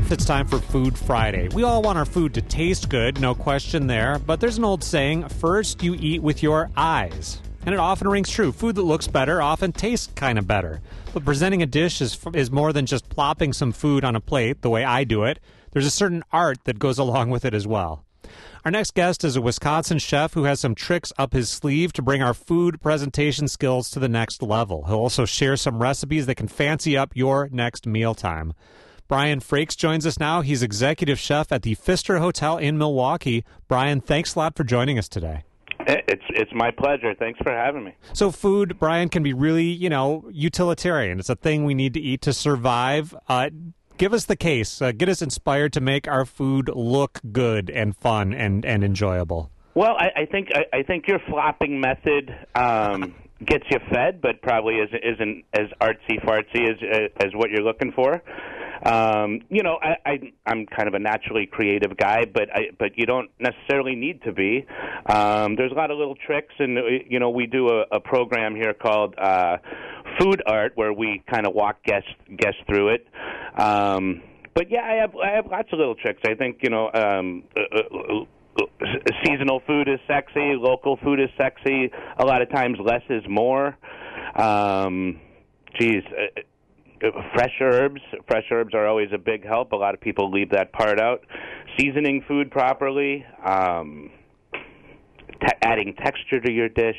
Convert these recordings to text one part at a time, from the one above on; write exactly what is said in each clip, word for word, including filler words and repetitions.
Chef, it's time for Food Friday. We all want our food to taste good, no question there, but there's an old saying, first you eat with your eyes. And it often rings true. Food that looks better often tastes kind of better. But presenting a dish is, is more than just plopping some food on a plate, the way I do it. There's a certain art that goes along with it as well. Our next guest is a Wisconsin chef who has some tricks up his sleeve to bring our food presentation skills to the next level. He'll also share some recipes that can fancy up your next mealtime. Brian Frakes joins us now. He's executive chef at the Pfister Hotel in Milwaukee. Brian, thanks a lot for joining us today. It's it's my pleasure. Thanks for having me. So food, Brian, can be really, you know, utilitarian. It's a thing we need to eat to survive. Uh, give us the case. Uh, get us inspired to make our food look good and fun and, and enjoyable. Well, I, I think I, I think your flopping method um, gets you fed, but probably isn't, isn't as artsy-fartsy as as what you're looking for. Um, you know, I, I, I'm kind of a naturally creative guy, but I, but you don't necessarily need to be. Um, there's a lot of little tricks, and you know, we do a, a program here called uh, Food Art, where we kind of walk guests guests through it. Um, but yeah, I have I have lots of little tricks. I think you know. Um, uh, uh, Seasonal food is sexy. Local food is sexy. A lot of times, less is more. Um, geez. Uh, Fresh herbs. Fresh herbs are always a big help. A lot of people leave that part out. Seasoning food properly, um, te- adding texture to your dish.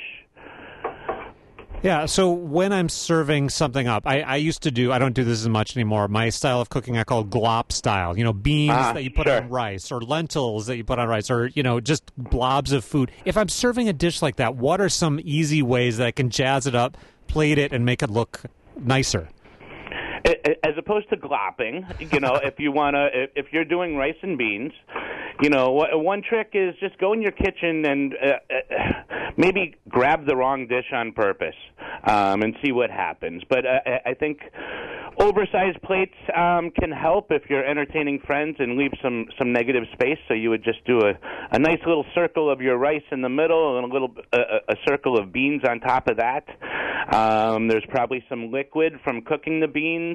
Yeah, so when I'm serving something up, I, I used to do, I don't do this as much anymore, my style of cooking I call glop style. You know, beans uh, that you put sure. on rice, or lentils that you put on rice, or, you know, just blobs of food. If I'm serving a dish like that, what are some easy ways that I can jazz it up, plate it, and make it look nicer? As opposed to glopping, you know, if you want to, if you're doing rice and beans, you know, one trick is just go in your kitchen and uh, maybe grab the wrong dish on purpose um, and see what happens. But uh, I think oversized plates um, can help if you're entertaining friends and leave some, some negative space. So you would just do a, a nice little circle of your rice in the middle and a little a, a circle of beans on top of that. Um, there's probably some liquid from cooking the beans.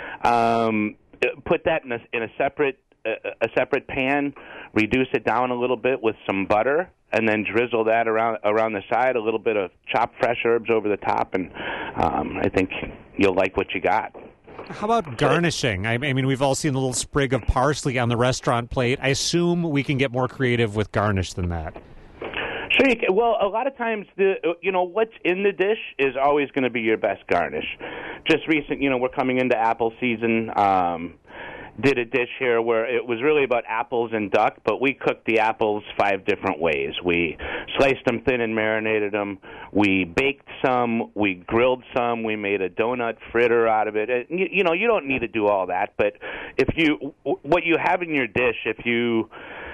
Um, put that in a, in a separate a, a separate pan. Reduce it down a little bit with some butter, and then drizzle that around around the side. A little bit of chopped fresh herbs over the top, and um, I think you'll like what you got. How about garnishing? I mean, we've all seen the little sprig of parsley on the restaurant plate. I assume we can get more creative with garnish than that. Sure, you can. Well, a lot of times, the you know what's in the dish is always going to be your best garnish. Just recent, you know, we're coming into apple season. Um, did a dish here where it was really about apples and duck, but we cooked the apples five different ways. We sliced them thin and marinated them. We baked some. We grilled some. We made a donut fritter out of it. You, you know, you don't need to do all that, but if you what you have in your dish, if you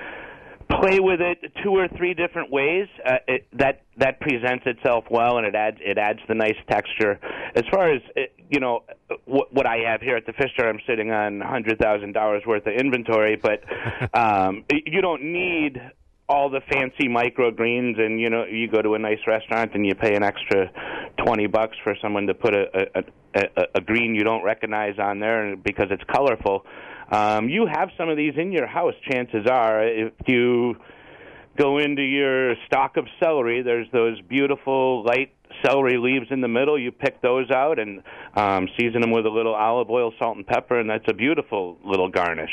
play with it two or three different ways, uh, it, that that presents itself well, and it adds it adds the nice texture. As far as uh, you know, what, what I have here at the Pfister, I'm sitting on one hundred thousand dollars worth of inventory, but um, you don't need all the fancy microgreens, and you know, you go to a nice restaurant and you pay an extra twenty bucks for someone to put a a, a, a green you don't recognize on there because it's colorful. Um, you have some of these in your house, chances are. If you go into your stock of celery, there's those beautiful light celery leaves in the middle. You pick those out and um, season them with a little olive oil, salt, and pepper, and that's a beautiful little garnish.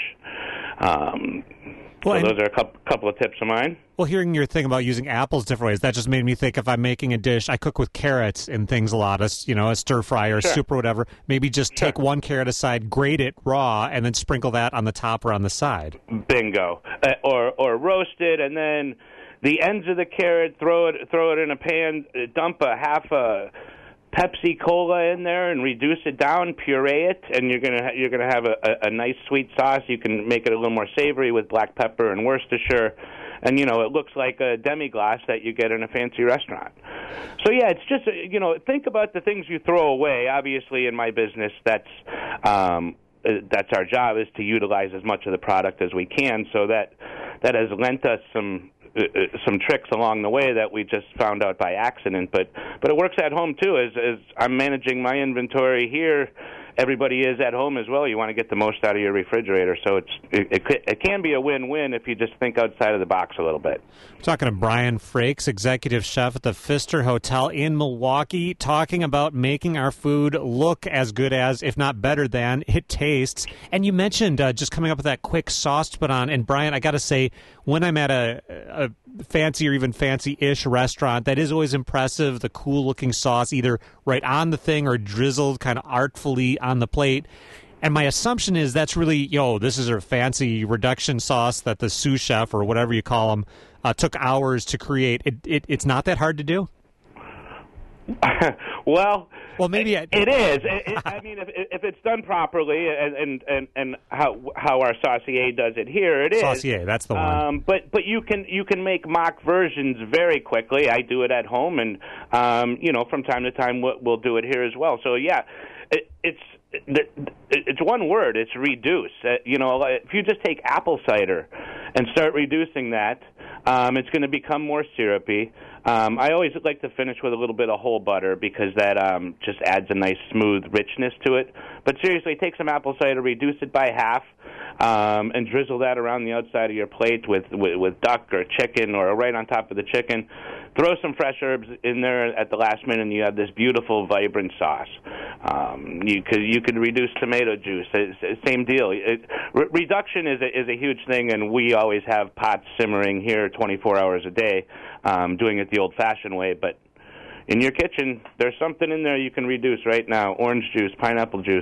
Um, well, so those are a couple, couple of tips of mine. Well, hearing your thing about using apples different ways, that just made me think if I'm making a dish, I cook with carrots and things a lot, as, you know, a stir fry or sure. soup or whatever. Maybe just sure. take one carrot aside, grate it raw, and then sprinkle that on the top or on the side. Bingo. Uh, or or roast it, and then the ends of the carrot, throw it throw it in a pan, dump a half a Pepsi Cola in there and reduce it down, puree it, and you're gonna ha- you're gonna have a, a, a nice sweet sauce. You can make it a little more savory with black pepper and Worcestershire, and you know it looks like a demi-glace that you get in a fancy restaurant. So yeah, it's just you know think about the things you throw away. Obviously, in my business, that's um, that's our job, is to utilize as much of the product as we can. So that that has lent us some. Uh, some tricks along the way that we just found out by accident, but but it works at home too. As as I'm managing my inventory here everybody is at home as well. You want to get the most out of your refrigerator, so it's it, it, it can be a win-win if you just think outside of the box a little bit. We're talking to Brian Frakes, executive chef at the Pfister Hotel in Milwaukee, talking about making our food look as good as, if not better than, it tastes. And you mentioned uh, just coming up with that quick sauce to put on. And Brian, I got to say, when I'm at a, a fancy or even fancy-ish restaurant, that is always impressive, the cool-looking sauce either right on the thing or drizzled kind of artfully on the plate. And my assumption is that's really, yo, this is a fancy reduction sauce that the sous chef or whatever you call them uh, took hours to create. It, it, it's not that hard to do? well, well, maybe I, it is. It, it, I mean, if, if it's done properly, and and, and, and how how our saucier does it here, it is saucier. That's the one. Um, but but you can you can make mock versions very quickly. I do it at home, and um, you know, from time to time we'll, we'll do it here as well. So yeah, it, it's. It's one word. It's reduce. Uh, you know, if you just take apple cider and start reducing that, um, it's going to become more syrupy. Um, I always like to finish with a little bit of whole butter because that um, just adds a nice smooth richness to it. But seriously, take some apple cider, reduce it by half, um, and drizzle that around the outside of your plate with, with, with duck or chicken or right on top of the chicken. Throw some fresh herbs in there at the last minute, and you have this beautiful, vibrant sauce. Um, you could you could reduce tomato juice. It's, same deal. It, re- reduction is a, is a huge thing, and we always have pots simmering here twenty-four hours a day, um, doing it the old-fashioned way. But in your kitchen, there's something in there you can reduce right now: orange juice, pineapple juice.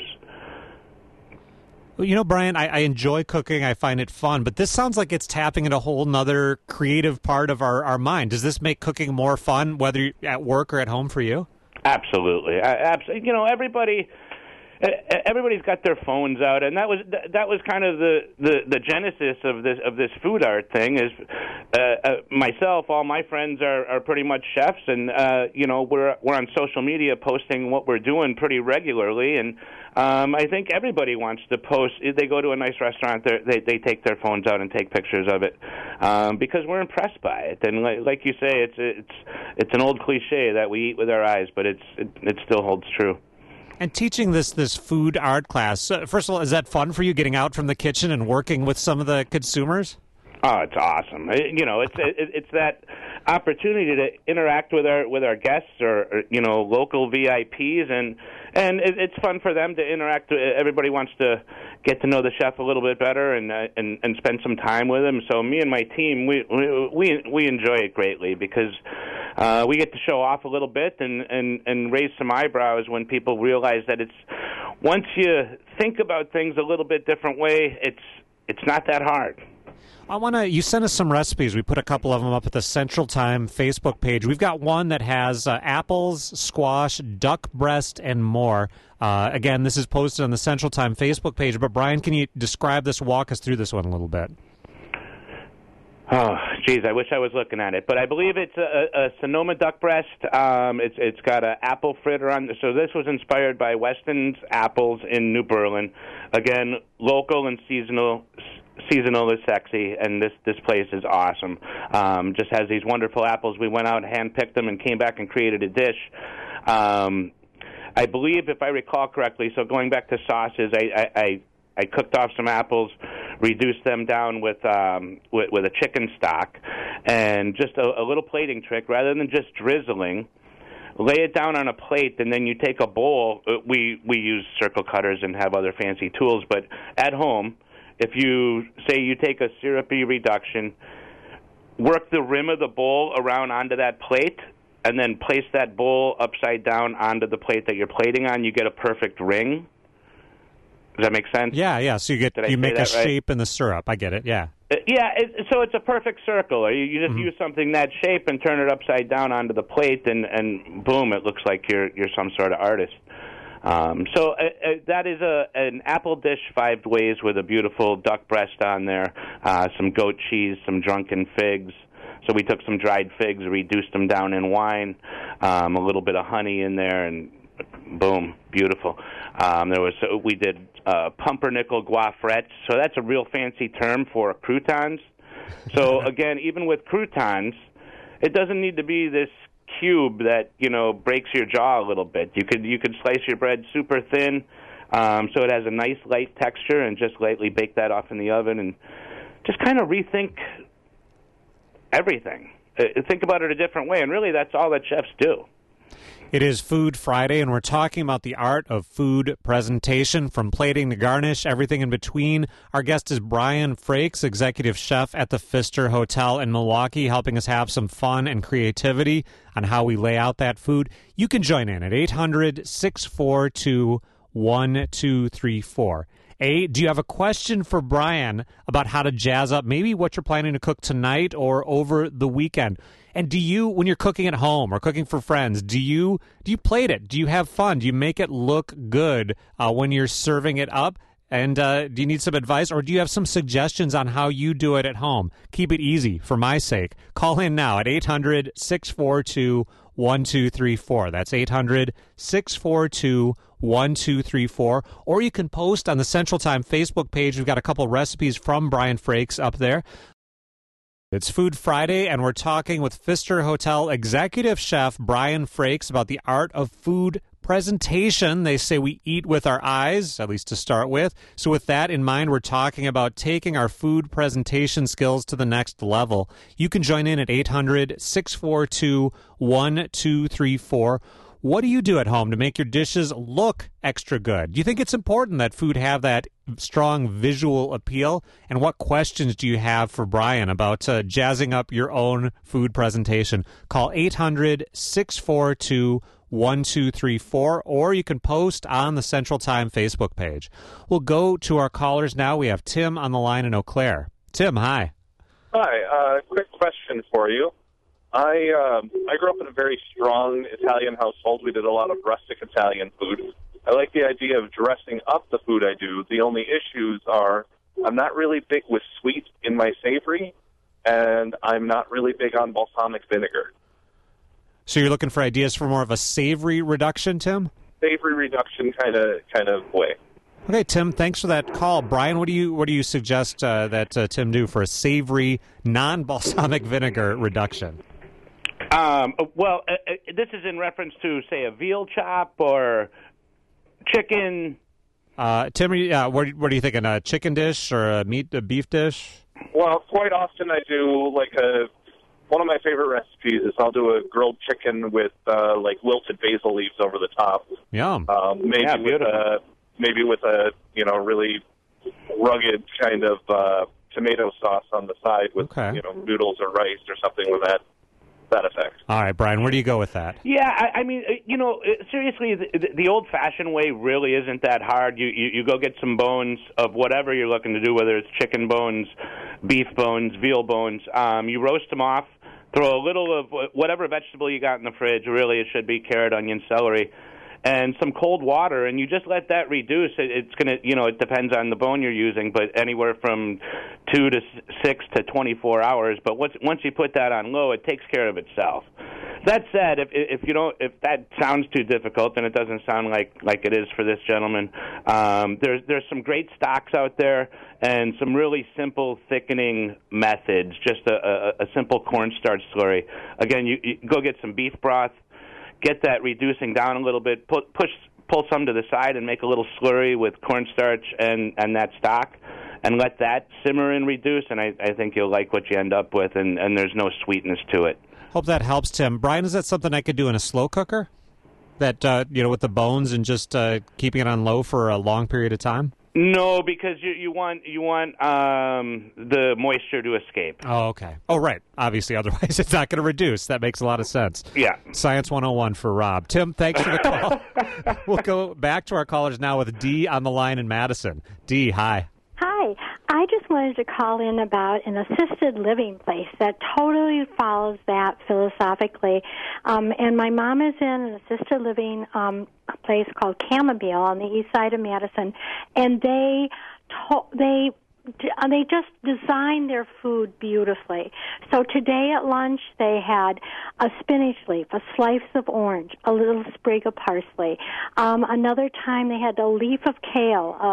Well, you know, Brian, I, I enjoy cooking. I find it fun, but this sounds like it's tapping into a whole nother creative part of our, our mind. Does this make cooking more fun, whether you're at work or at home for you? Absolutely. I, absolutely. You know, everybody... Everybody's got their phones out, and that was that was kind of the, the, the genesis of this of this food art thing. Is uh, uh, myself, all my friends are, are pretty much chefs, and uh, you know we're we're on social media posting what we're doing pretty regularly, and um, I think everybody wants to post. If they go to a nice restaurant, they they take their phones out and take pictures of it um, because we're impressed by it. And like, like you say, it's it's it's an old cliche that we eat with our eyes, but it's it, it still holds true. And teaching this this food art class, uh, first of all, is that fun for you, getting out from the kitchen and working with some of the consumers? Oh, it's awesome. It, you know, it's it, it's that opportunity to interact with our with our guests or, or you know local V I Ps, and and it, it's fun for them to interact. Everybody wants to get to know the chef a little bit better and uh, and and spend some time with him. So me and my team, we we we enjoy it greatly because uh, we get to show off a little bit and, and, and raise some eyebrows when people realize that it's once you think about things a little bit different way, it's it's not that hard. I want to. You sent us some recipes. We put a couple of them up at the Central Time Facebook page. We've got one that has uh, apples, squash, duck breast, and more. Uh, again, this is posted on the Central Time Facebook page. But Brian, can you describe this? Walk us through this one a little bit. Oh, geez, I wish I was looking at it, but I believe it's a, a Sonoma duck breast. Um, it's it's got an apple fritter on. So this was inspired by Weston's Apples in New Berlin. Again, local and seasonal. Seasonal is sexy, and this, this place is awesome. Um, just has these wonderful apples. We went out, hand-picked them, and came back and created a dish. Um, I believe, if I recall correctly, so going back to sauces, I, I, I, I cooked off some apples, reduced them down with, um, with, with a chicken stock, and just a, a little plating trick, rather than just drizzling, lay it down on a plate, and then you take a bowl. We, we use circle cutters and have other fancy tools, but at home, if you say you take a syrupy reduction, work the rim of the bowl around onto that plate, and then place that bowl upside down onto the plate that you're plating on, you get a perfect ring. Does that make sense? Yeah, yeah. So you get Did you make a right? shape in the syrup. I get it. Yeah. Uh, yeah. It, so it's a perfect circle. Or you, you just Mm-hmm. use something that shape and turn it upside down onto the plate, and, and boom, it looks like you're you're some sort of artist. Um, so uh, uh, that is a an apple dish five ways with a beautiful duck breast on there, uh, some goat cheese, some drunken figs. So we took some dried figs, reduced them down in wine, um, a little bit of honey in there, and boom, beautiful. Um, there was uh, we did uh, pumpernickel gaufrettes. So that's a real fancy term for croutons. So again, even with croutons, it doesn't need to be this cube that, you know, breaks your jaw a little bit. You could you could slice your bread super thin, Um, so it has a nice light texture, and just lightly bake that off in the oven and just kind of rethink everything. Uh, think about it a different way, and really that's all that chefs do. It is Food Friday, and we're talking about the art of food presentation, from plating to garnish, everything in between. Our guest is Brian Frakes, executive chef at the Pfister Hotel in Milwaukee, helping us have some fun and creativity on how we lay out that food. You can join in at eight hundred, six four two, one two three four. A, do you have a question for Brian about how to jazz up maybe what you're planning to cook tonight or over the weekend? And do you, when you're cooking at home or cooking for friends, do you do you plate it? Do you have fun? Do you make it look good uh, when you're serving it up? And uh, do you need some advice, or do you have some suggestions on how you do it at home? Keep it easy for my sake. Call in now at eight hundred, six four two, one two three four. That's eight hundred, six four two, one two three four. Or you can post on the Central Time Facebook page. We've got a couple recipes from Brian Frakes up there. It's Food Friday, and we're talking with Pfister Hotel executive chef Brian Frakes about the art of food presentation. They say we eat with our eyes, at least to start with. So with that in mind, we're talking about taking our food presentation skills to the next level. You can join in at eight hundred, six four two, one two three four. What do you do at home to make your dishes look extra good? Do you think it's important that food have that strong visual appeal? And what questions do you have for Brian about uh, jazzing up your own food presentation? Call eight hundred, six four two, one two three four, or you can post on the Central Time Facebook page. We'll go to our callers now. We have Tim on the line in Eau Claire. Tim, hi. Hi. Uh, quick question for you. I uh, I grew up in a very strong Italian household. We did a lot of rustic Italian food. I like the idea of dressing up the food I do. The only issues are I'm not really big with sweet in my savory, and I'm not really big on balsamic vinegar. So you're looking for ideas for more of a savory reduction, Tim? Savory reduction kind of kind of way. Okay, Tim, thanks for that call. Brian, what do you what do you suggest uh, that uh, Tim do for a savory, non-balsamic vinegar reduction? Um, well, uh, uh, this is in reference to, say, a veal chop or chicken. Uh, Tim, are you, uh, what, what are you thinking? A chicken dish or a meat, a beef dish? Well, quite often I do like a. One of my favorite recipes is I'll do a grilled chicken with uh, like wilted basil leaves over the top. Yum. Um, maybe yeah, with a maybe with a you know really rugged kind of uh, tomato sauce on the side with okay. you know noodles or rice or something with that. That effect. All right, Brian, where do you go with that? Yeah, I, I mean, you know, seriously, the, the old-fashioned way really isn't that hard. You, you you go get some bones of whatever you're looking to do, whether it's chicken bones, beef bones, veal bones. Um, you roast them off, throw a little of whatever vegetable you got in the fridge. Really, it should be carrot, onion, celery, and some cold water, and you just let that reduce. It, it's going to, you know, it depends on the bone you're using, but anywhere from two to six to twenty-four hours. But once once you put that on low, it takes care of itself. That said, if if you don't, if that sounds too difficult, then it doesn't sound like like it is for this gentleman. Um, there's there's some great stocks out there and some really simple thickening methods. Just a, a, a simple cornstarch slurry. Again, you, you go get some beef broth. Get that reducing down a little bit, push, push, pull some to the side and make a little slurry with cornstarch and, and that stock, and let that simmer and reduce, and I, I think you'll like what you end up with, and, and there's no sweetness to it. Hope that helps, Tim. Brian, is that something I could do in a slow cooker? That, uh, you know, with the bones and just uh, keeping it on low for a long period of time? No, because you, you want you want um, the moisture to escape. Oh, okay. Oh, right. Obviously, otherwise it's not going to reduce. That makes a lot of sense. Yeah. Science one oh one for Rob. Tim, thanks for the call. We'll go back to our callers now with Dee on the line in Madison. Dee, hi. Hi. I just wanted to call in about an assisted living place that totally follows that philosophically. Um, and my mom is in an assisted living um, place called Camomile on the east side of Madison, and they to- they they just design their food beautifully. So today at lunch they had a spinach leaf, a slice of orange, a little sprig of parsley. Um, another time they had a leaf of kale, uh,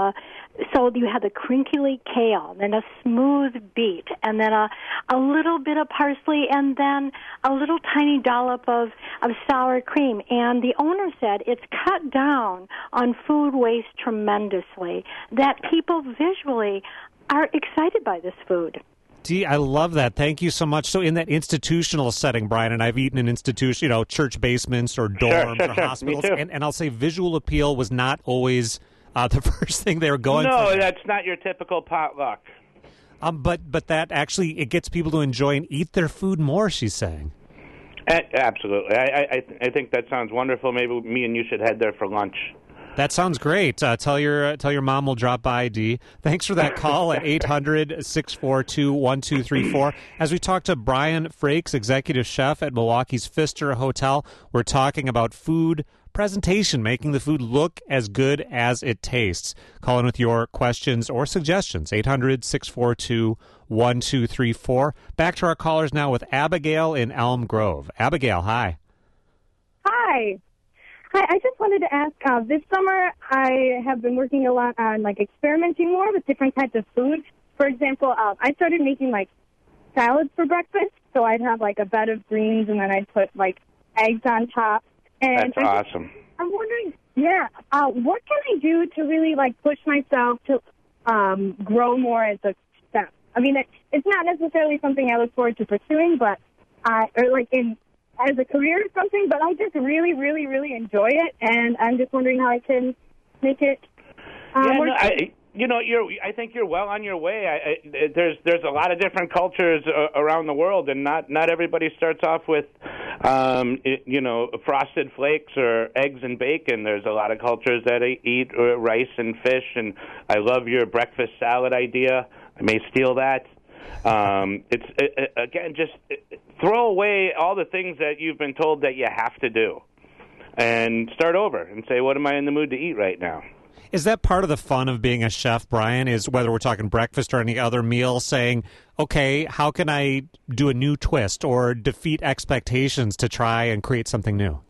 So you have the crinkly kale, then a smooth beet, and then a, a little bit of parsley, and then a little tiny dollop of, of sour cream. And the owner said it's cut down on food waste tremendously, that people visually are excited by this food. Dee, I love that. Thank you so much. So in that institutional setting, Brian, and I've eaten in institution, you know, church basements or dorms sure, sure, or sure. hospitals, Me too. and, and I'll say visual appeal was not always uh, the first thing they were going No, for. that's not your typical potluck. Um, but but that actually, it gets people to enjoy and eat their food more, she's saying. A- absolutely. I, I, I think that sounds wonderful. Maybe me and you should head there for lunch. That sounds great. Uh, tell your uh, tell your mom we'll drop by, Dee. Thanks for that call at eight hundred, six four two, one two three four. As we talk to Brian Frakes, executive chef at Milwaukee's Pfister Hotel, we're talking about food presentation, making the food look as good as it tastes. Call in with your questions or suggestions, eight hundred, six four two, one two three four. Back to our callers now with Abigail in Elm Grove. Abigail, hi. Hi. Hi, I just wanted to ask, uh, this summer I have been working a lot on, like, experimenting more with different types of foods. For example, uh, I started making, like, salads for breakfast, so I'd have, like, a bed of greens, and then I'd put, like, eggs on top. And That's I'm awesome. Just, I'm wondering, yeah, uh, what can I do to really, like, push myself to um, grow more as a chef? I mean, it, it's not necessarily something I look forward to pursuing, but, I, or, like, in... as a career or something, but I just really, really, really enjoy it, and I'm just wondering how I can make it uh, yeah, more. no, I, you know, you're. I think you're well on your way. I, I, there's there's a lot of different cultures uh, around the world, and not not everybody starts off with, um, it, you know, frosted flakes or eggs and bacon. There's a lot of cultures that eat uh, rice and fish, and I love your breakfast salad idea. I may steal that. Um, it's it, again, just throw away all the things that you've been told that you have to do, and start over and say, "What am I in the mood to eat right now?" Is that part of the fun of being a chef, Brian, is whether we're talking breakfast or any other meal, saying, okay, how can I do a new twist or defeat expectations to try and create something new?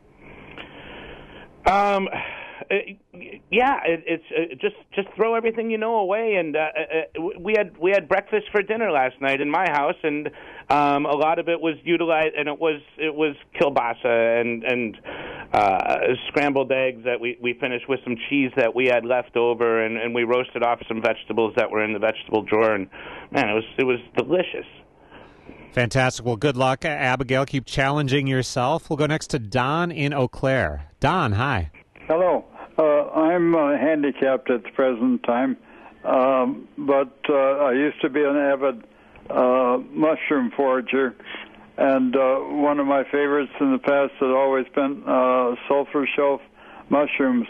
Um, it, yeah, it, it's uh, just just throw everything you know away. And uh, uh, we had we had breakfast for dinner last night in my house, and um, a lot of it was utilized, and it was it was kielbasa and and uh, scrambled eggs that we, we finished with some cheese that we had left over, and, and we roasted off some vegetables that were in the vegetable drawer, and man, it was it was delicious. Fantastic. Well, good luck, Abigail. Keep challenging yourself. We'll go next to Don in Eau Claire. Don, hi. Hello. Uh, I'm uh, handicapped at the present time, um, but uh, I used to be an avid uh, mushroom forager, and uh, one of my favorites in the past had always been uh, sulfur shelf mushrooms.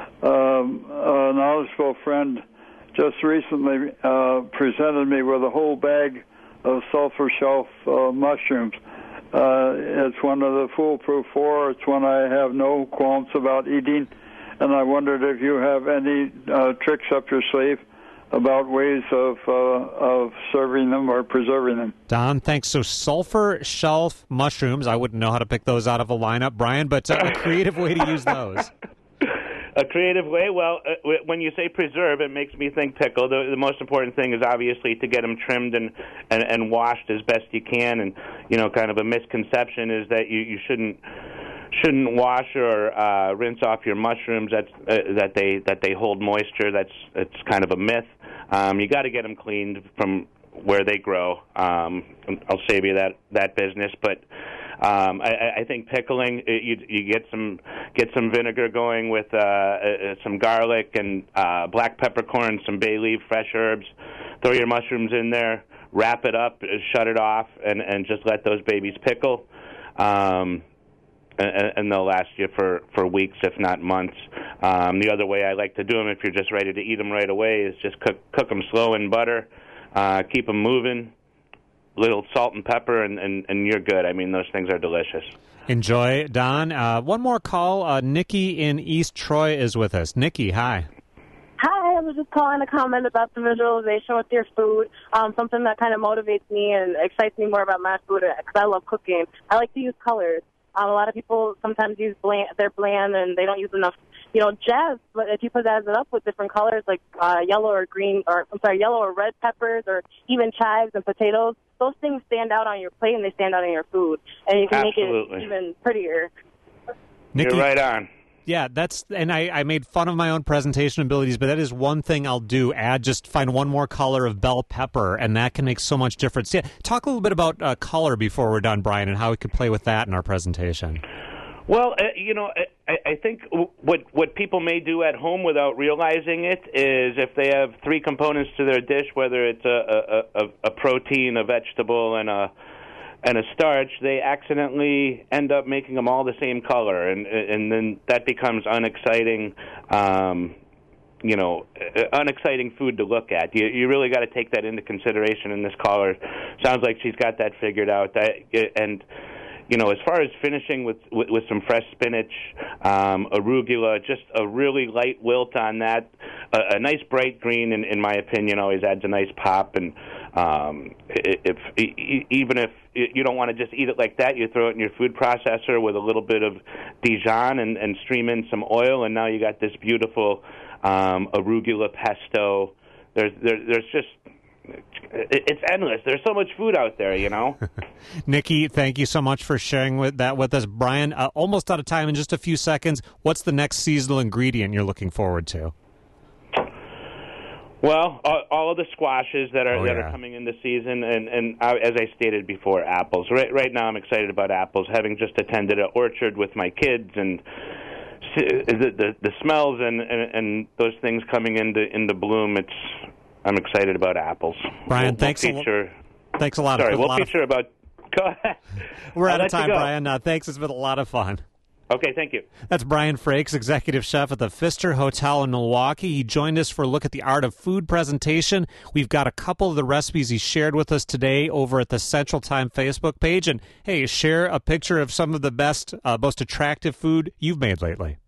Um, an Olivesville friend just recently uh, presented me with a whole bag of sulfur shelf uh, mushrooms. Uh, it's one of the foolproof four. It's one I have no qualms about eating. And I wondered if you have any uh, tricks up your sleeve about ways of uh, of serving them or preserving them. Don, thanks. So sulfur shelf mushrooms, I wouldn't know how to pick those out of a lineup, Brian, but uh, a creative way to use those. A creative way? Well, uh, when you say preserve, it makes me think pickle. The, the most important thing is obviously to get them trimmed and, and, and washed as best you can. And, you know, kind of a misconception is that you, you shouldn't shouldn't wash or uh, rinse off your mushrooms. That's uh, that they that they hold moisture. That's it's kind of a myth. Um, you got to get them cleaned from where they grow. Um, I'll save you that that business, but. Um, I, I think pickling, you, you get some get some vinegar going with uh, uh, some garlic and uh, black peppercorn, some bay leaf, fresh herbs. Throw your mushrooms in there, wrap it up, shut it off, and, and just let those babies pickle. Um, and, and they'll last you for, for weeks, if not months. Um, the other way I like to do them, if you're just ready to eat them right away, is just cook cook them slow in butter, uh, keep them moving. Little salt and pepper, and, and, and you're good. I mean, those things are delicious. Enjoy, Don. Uh, one more call. Uh, Nikki in East Troy is with us. Nikki, hi. Hi, I was just calling to comment about the visualization with your food, um, something that kind of motivates me and excites me more about my food because I love cooking. I like to use colors. Um, a lot of people sometimes use bland, they're bland and they don't use enough you know, jazz, but if you put that up with different colors like uh, yellow or green, or I'm sorry, yellow or red peppers, or even chives and potatoes, those things stand out on your plate and they stand out in your food, and you can Absolutely. make it even prettier. Nikki, You're right on. Yeah, that's and I, I made fun of my own presentation abilities, but that is one thing I'll do. Add just find one more color of bell pepper, and that can make so much difference. Yeah, talk a little bit about uh, color before we're done, Brian, and how we could play with that in our presentation. Well, uh, you know, I, I think what what people may do at home without realizing it is if they have three components to their dish, whether it's a a, a, a protein, a vegetable, and a and a starch, they accidentally end up making them all the same color, and and then that becomes unexciting, um, you know, unexciting food to look at. You you really got to take that into consideration. And this caller sounds like she's got that figured out. That and. You know, as far as finishing with with, with some fresh spinach, um, arugula, just a really light wilt on that, a, a nice bright green, in, in my opinion, always adds a nice pop. And um, if, if even if you don't want to just eat it like that, you throw it in your food processor with a little bit of Dijon and, and stream in some oil, and now you got this beautiful um, arugula pesto. There's there, there's just It's endless. There's so much food out there, you know. Nikki, thank you so much for sharing with that with us. Brian, uh, almost out of time in just a few seconds. What's the next seasonal ingredient you're looking forward to? Well, all, all of the squashes that are oh, that yeah. are coming in the season, and and I, as I stated before, apples. Right right now, I'm excited about apples. Having just attended an orchard with my kids, and the the, the smells and, and and those things coming into into bloom. It's I'm excited about apples. Brian, we'll, thanks, we'll feature, a lo- thanks a lot. Sorry, a we'll lot feature of, about... Go ahead. We're I'll out of let you time, go. Brian. Uh, thanks. It's been a lot of fun. Okay, thank you. That's Brian Frakes, executive chef at the Pfister Hotel in Milwaukee. He joined us for a look at the art of food presentation. We've got a couple of the recipes he shared with us today over at the Central Time Facebook page. And, hey, share a picture of some of the best, uh, most attractive food you've made lately.